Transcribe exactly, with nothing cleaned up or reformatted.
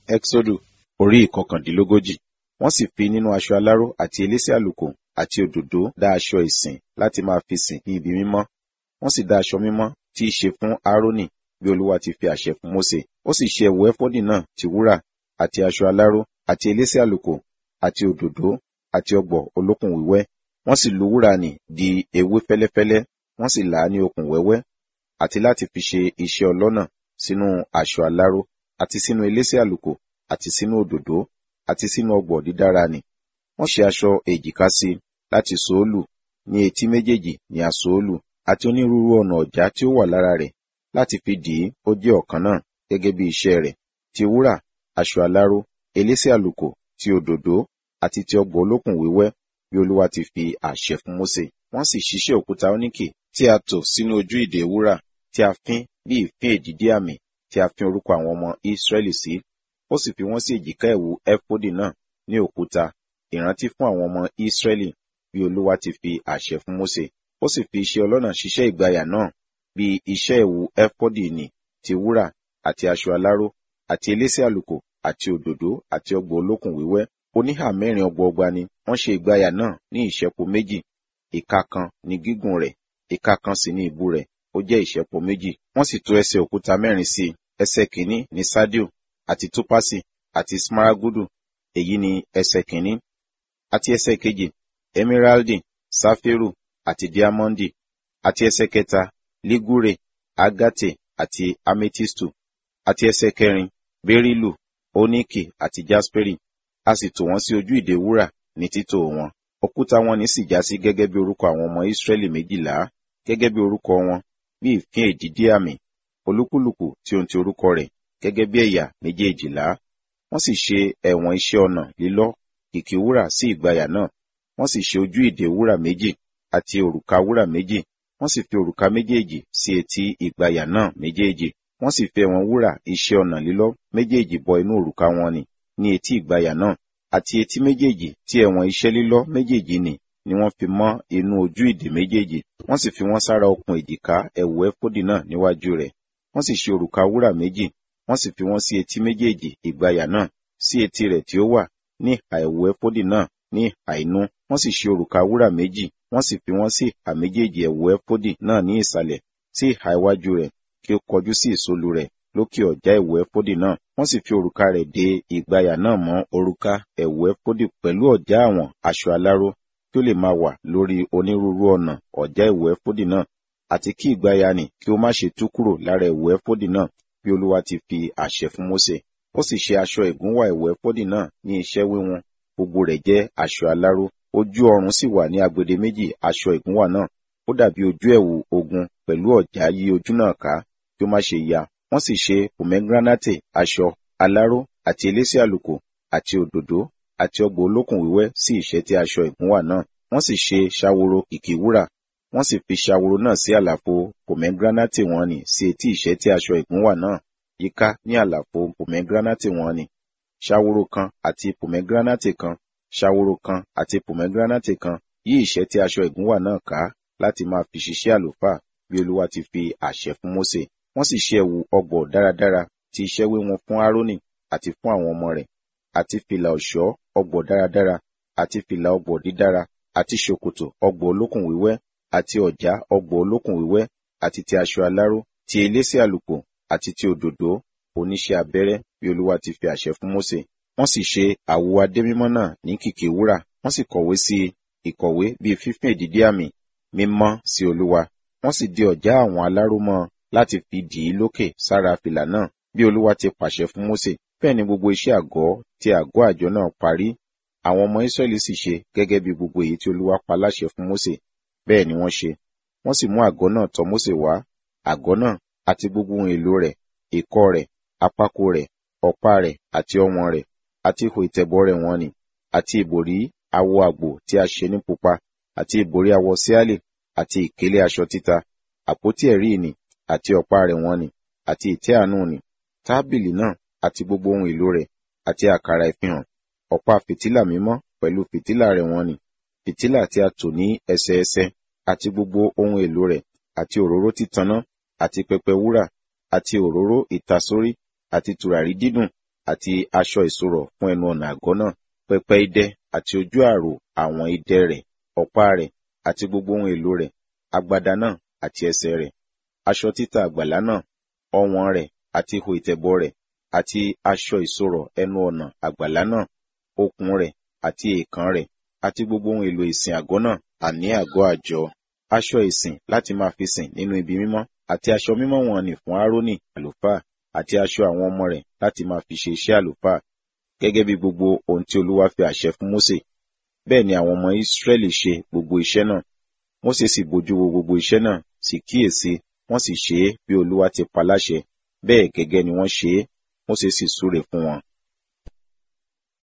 Ẹ́xódù orí ìkọkàndínlógójì. Wọ́n sì fi nínú aṣọ aláró àti elése àlùkò àti òdòdó dá aṣọ ìsìn láti máa fi sìn ní ibi mímọ́. Wọ́n sì dá aṣọ mímọ́ tí í ṣe fún Árónì bí Olúwa ti fi àṣẹ fún Mósè. Ó sì ṣe ẹ̀wù éfódì náà ti wúrà àti aṣọ aláró àti elése àlùkò àti òdòdó àti ọ̀gbọ̀ olókùn wíwẹ́. Wọ́n sì lu wúrà nì di ewé fẹ́lẹ́fẹ́lẹ́, wọ́n sì là á ní okùn wẹ́wẹ́, àti láti fi ṣe iṣẹ́ ọlọ́nà sínú aṣọ aláró àti sínú elése àlùkò àti sínú òdòdó àti sínú ọ̀gbọ̀ dídára nì. Wọ́n ṣe aṣọ èjìká sí láti sòólù, ní etí méjèèjì ní àsòólù, àti onírúurú ọ̀nà ọ̀já tí ó wà lára rẹ̀ láti fi dì í ó jẹ́ ọ̀kan náà gẹ́gẹ́ bí iṣẹ́ rẹ̀, ti wúrà, aṣọ aláró, elése àlùkò, ti òdòdó àti ti ọ̀gbọ̀ olókùn wíwẹ́ bí Olúwa ti fi àṣẹ fún Mósè. Wọ́n sì ṣiṣẹ́ òkúta óníkì tí a tò sínú ojú ìdè wúrà tí a fín bí ìfín èdìdí àmì tí a fín orúkọ àwọn ọmọ Ísírẹ́lì sí. Ó sì fi wọ́n sí èjìká ẹ̀wù éfódì náà ní òkúta, ìrántí fún àwọn ọmọ Ísírẹ́lì bí Olúwa ti fi àṣẹ fún Mósè. Ó sì fi iṣẹ́ ọlọ́nà ṣiṣẹ́ ìgbàyà náà bí iṣẹ́ ẹ̀wù éfódì nì ti wúrà àti aṣọ aláró àti elése àlùkò àti òdòdó àti ọ̀gbọ̀ olókùn wíwẹ́. Oníhà mẹ́rin ọgbọọgba ni wọ́n ṣe ìgbàyà náà ní ìṣẹ́po méjì. Ìka kan ni gígùn rẹ̀, ìka kan sì ni ìbú rẹ̀, ó jẹ́ ìṣẹ́po méjì. Wọ́n sì tò ẹsẹ̀ òkúta mẹ́rin sí i. Ẹsẹ̀ kìíní ni sádíò àti tópásì àti smaragúdù, èyí ni ẹsẹ̀ kìíní. Àti ẹsẹ̀ kejì, emeraldi, sáfírù àti díámọ́ndì. Àti ẹsẹ̀ kẹta, lígúrè, ágátè àti ametistu. Àti ẹsẹ̀ kẹrin, bẹ́rílù, óníkì àti jáspérì. A sì tò wọ́n sí ojú ìdè wúrà ní títò wọn. Òkúta wọn ní sì já sí gẹ́gẹ́ bí orúkọ àwọn ọmọ Ísírẹ́lì méjìlá, gẹ́gẹ́ bí orúkọ wọn, bí ìfín èdìdí àmì, olúkúlùkù tí ohun ti orúkọ rẹ̀, gẹ́gẹ́ bí ẹ̀yà méjèèjìlá. Wọ́n sì ṣe ẹ̀wọ̀n iṣẹ́ ọnà lílọ́ kìkì wúrà sí ìgbàyà náà. Wọ́n sì ṣe ojú ìdè wúrà méjì àti òrùka wúrà méjì. Wọ́n sì fi òrùka méjèèjì sí etí ìgbàyà náà méjèèjì. Wọ́n sì fi ẹ̀wọ̀n wúrà iṣẹ́ ọnà lílọ́ méjèèjì bọ inú òrùka wọn nì ní etí ìgbàyà náà, àti etí méjèèjì tí ẹ̀wọ̀n iṣẹ́ lílọ́ méjèèjì nì ni wọ́n fi mọ́ inú ojú ìdè méjèèjì. Wọ́n sì fi wọ́n sára okùn èjìká ẹ̀wù éfódì náà níwájú rẹ̀. Wọ́n sì ṣe òrùka wúrà méjì, wọ́n sì fi wọ́n sí etí méjèèjì ìgbàyà náà, sí etí rẹ̀ tí ó wà ní ìhà ẹ̀wù éfódì náà ní ìhà inú. Wọ́n sì ṣe òrùka wúrà méjì, wọ́n sì fi wọ́n sí ìhà méjèèjì ẹ̀wù éfódì náà ní ìsàlẹ̀, sí ìhà iwájú rẹ̀ kí ó kọjú sí ìsolù rẹ̀ lókè ọ̀já ẹ̀wù éfódì náà. Wọ́n sì fi òrùka rẹ̀ de ìgbàyà náà mọ́ òrùka ẹ̀wù éfódì pẹ̀lú ọ̀já àwọn aṣọ aláró kí ó lè máa wà lórí onírúurú ọ̀nà ọ̀já ẹ̀wù éfódì náà, àti kí ìgbàyà nì kí ó má ṣe tú kúrò lára ẹ̀wù éfódì náà bí Olúwa ti fi àṣẹ fún Mósè. Ó sì ṣe aṣọ ìgúnwà ẹ̀wù éfódì náà ní iṣẹ́ wíwọ̀n, gbogbo rẹ̀ jẹ́ aṣọ aláró. Ojú ọrùn sì wà ní agbede méjì aṣọ ìgúnwà náà, ó dàbí ojú ẹ̀wù ogun pẹ̀lú ọ̀já yí ojú náà ká kí ó má ṣe ya. Wọ́n sì ṣe pòmẹ́gíránátì aṣọ aláró àti elése àlùkò àti òdòdó àti ọ̀gbọ̀ olókùn wíwẹ́ sí ìṣẹ́tí aṣọ ìgúnwà náà. Wọ́n sì ṣe ṣaworo kìkì wúrà, wọ́n sì fi ṣaworo náà sí àlàfo pòmẹ́gíránátì wọn nì sí etí ìṣẹ́tí aṣọ ìgúnwà náà yíká ní àlàfo pòmẹ́gíránátì wọn nì. Ṣaworo kan àti pòmẹ́gíránátì kan, ṣaworo kan àti pòmẹ́gíránátì kan yí ìṣẹ́tí aṣọ ìgúnwà náà ká láti máa fi ṣiṣẹ́ àlùfáà bí Olúwa ti fi àṣẹ fún Mósè. Wọ́n sì ṣe ẹ̀wù ọ̀gbọ̀ dáradára ti iṣẹ́ wíwọ̀n fún Árónì àti fún àwọn ọmọ rẹ̀, àti fìlà ọ̀ṣọ́ ọ̀gbọ̀ dáradára, àti fìlà ọ̀gbọ̀ dídára, àti ṣòkòtò ọ̀gbọ̀ olókùn wíwẹ́, àti ọ̀já ọ̀gbọ̀ olókùn wíwẹ́, àti ti aṣọ aláró, ti elése àlùkò, àti ti òdòdó oníṣẹ́ abẹ́rẹ́ bí Olúwa ti fi àṣẹ fún Mósè. Wọ́n sì ṣe àwo adé mímọ́ náà ní kìkì wúrà, wọ́n sì kọ̀wé sí ìkọ̀wé bíi fífín èdìdí àmì, mímọ́ sí Olúwa. Wọ́n sì di ọ̀já àwọn aláró mọ́ láti fi dì í lókè sára fìlà náà bí Olúwa ti pàṣẹ fún Mósè. Bẹ́ẹ̀ ni gbogbo iṣẹ́ àgọ́ ti àgọ́ àjọ náà parí. Àwọn ọmọ Ísírẹ́lì sì ṣe gẹ́gẹ́ bí gbogbo èyí tí Olúwa pa láṣẹ fún Mósè. Bẹ́ẹ̀ ni wọ́n ṣe. Wọ́n sì mú àgọ́ náà tọ̀ Mósè wá. Àgọ́ náà àti gbogbo ohun èlò rẹ̀, ìkọ́ rẹ̀, àpákò rẹ̀, ọ̀pá rẹ̀ àti ọwọ̀n rẹ̀, àti ihò ìtẹ̀bọ̀ rẹ̀ wọ́n nì, àti ìbòrí awọ àgbò tí a ṣe ní pupa, àti ìbòrí awọ síálì, àti ìkélé aṣọ títa, àpótí ẹ̀rí ìnì, àti ọ̀pá rẹ̀ wọ́n nì, àti ìtẹ́ àánú nì, tábìlì náà àti gbogbo ohun èlò rẹ̀, àti àkàrà ìfihàn, ọ̀pá fìtílà mímọ́ pẹ̀lú fìtílà rẹ̀ wọ́n nì, fìtílà tí a tò ní ẹsẹẹsẹ, àti gbogbo ohun èlò rẹ̀, àti òróró títaná, àti pẹpẹ wúrà, àti òróró ìtasórí, àti tùràrí dídùn, àti aṣọ ìṣòro fún ẹnu ọ̀nà àgọ́ náà, pẹpẹ idẹ àti ojú àrò àwọn idẹ rẹ̀, ọ̀pá rẹ̀ àti gbogbo ohun èlò rẹ̀, agbada náà àti ẹsẹ̀ rẹ̀, aṣọ títa àgbàlá náà, ọwọ̀n rẹ̀ àti ihò ìtẹ̀bọ̀ rẹ̀, àti aṣọ ìṣòro ẹnu ọ̀nà àgbàlá náà, okùn rẹ̀ àti èèkàn rẹ̀, àti gbogbo ohun èlò ìsìn àgọ́ náà, àní àgọ́ àjọ, aṣọ ìsìn láti máa fi sìn nínú ibi mímọ́, àti aṣọ mímọ́ wọn nì fún Árónì àlùfáà, àti aṣọ àwọn ọmọ rẹ̀ láti máa fi ṣe iṣẹ́ àlùfáà, gẹ́gẹ́ bí gbogbo ohun tí Olúwa fi àṣẹ fún Mósè. Bẹ́ẹ̀ ni àwọn ọmọ Ísírẹ́lì ṣe gbogbo iṣẹ́ náà. Mósè sì bójú wo gbogbo iṣẹ́ náà, sì kíyèsí, wọ́n sì ṣe é bí Olúwa ti pa láṣẹ, bẹ́ẹ̀ gẹ́gẹ́ ni wọ́n ṣe é. Mósè sì súre fún wọn.